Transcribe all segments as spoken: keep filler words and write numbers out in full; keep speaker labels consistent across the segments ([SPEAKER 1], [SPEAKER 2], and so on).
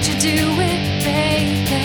[SPEAKER 1] how'd you do it, baby?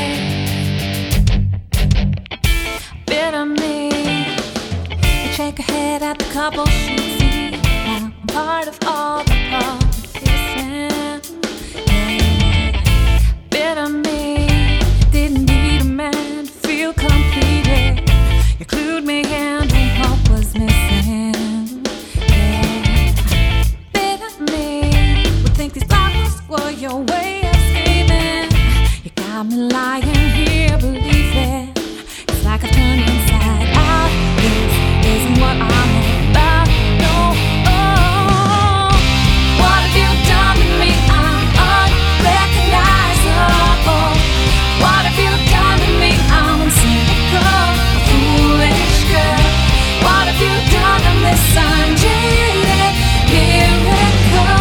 [SPEAKER 1] Bitter me. You shake her head at the couple she sees. I'm part of all the public kissing. Yeah. Bitter me. Didn't need a man to feel completed. You clued me in when hope was missing. Yeah. Bitter me. Would think these flowers were your way of escaping. You got me lying here believing it's like I've turned inside out. This isn't what I'm about. No, oh, what have you done to me? I'm unrecognizable. What have you done to me? I'm uncynical, a foolish girl. What have you done to this unjaded miracle?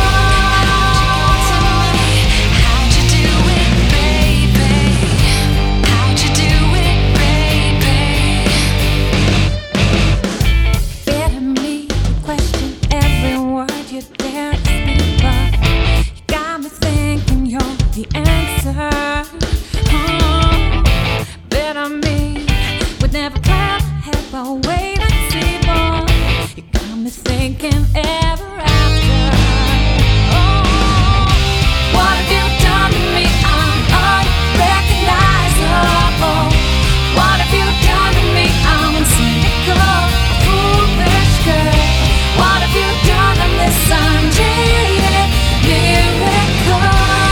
[SPEAKER 1] How'd you do it, baby? How'd you do it, baby? Bitter me, question every word you dare to speak, but you got me thinking you're the answer. Oh, bitter me, would never plan ahead, but wait and see, boy. You got me thinking ever after. Oh, what have you done to me? I'm unrecognizable. What have you done to me? I'm uncynical, a foolish girl. What have you done to this unjaded miracle?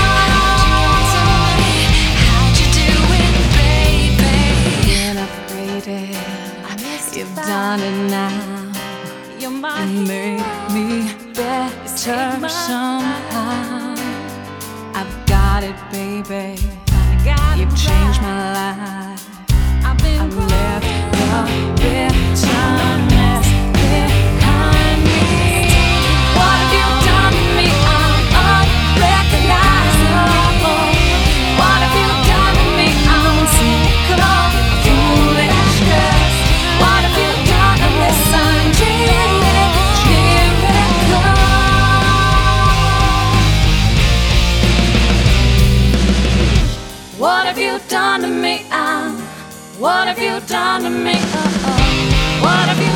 [SPEAKER 1] How'd you do it, baby? Integrated, you've done it now. You made me better somehow. I've got it, baby. You've changed my life. I've left the bitterness behind me. What have you done to me? I'm unrecognizable. What have you done to me? I'm uncynical, foolish girl. What have you done to this unjaded miracle? What have you done to me? I'm, what have you done to me? Uh-oh. What have you